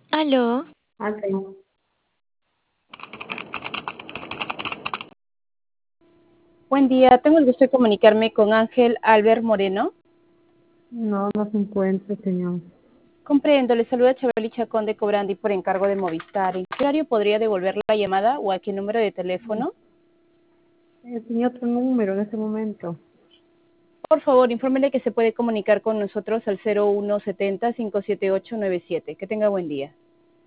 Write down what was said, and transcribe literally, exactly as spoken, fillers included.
Aló, Ok. Buen día, tengo el gusto de comunicarme con Ángel Albert Moreno. No, no se encuentra, señor. Comprendo, le saluda Chabeli Chacón de Cobrandi por encargo de Movistar. ¿En qué horario podría devolver la llamada o a qué número de teléfono? Eh, tenía otro número en ese momento. Por favor, infórmele que se puede comunicar con nosotros al cero uno setenta, cinco siete ocho nueve siete. Que tenga buen día.